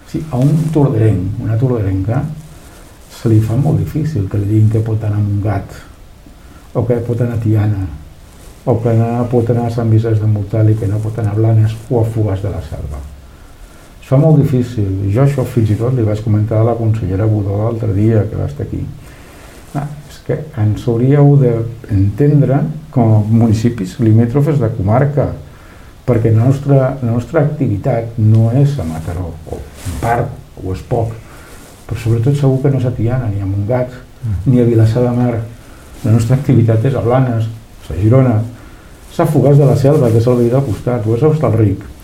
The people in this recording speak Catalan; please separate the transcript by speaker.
Speaker 1: Sí, a un torderenc, una torderenca, se li fa molt difícil que li diguin que pot anar a Montgat, o que pot anar a Tiana, o que pot anar a Sant Vicenç de Montalt i que no pot anar a Blanes o a Fogars de la Selva. Es fa molt difícil. Jo això fins i tot li vaig comentar a la consellera Budó l'altre dia que va estar aquí. És que ens hauríeu d'entendre com a municipis limítrofes de comarca, perquè la nostra activitat no és a Mataró, o en part, o és poc, però sobretot segur que no és a Tiana, ni a Montgat, ni a Vilassar de Mar. La nostra activitat és a Blanes, a Girona, és a Fogars de la Selva, que és el veí del costat, o és a Hostalric.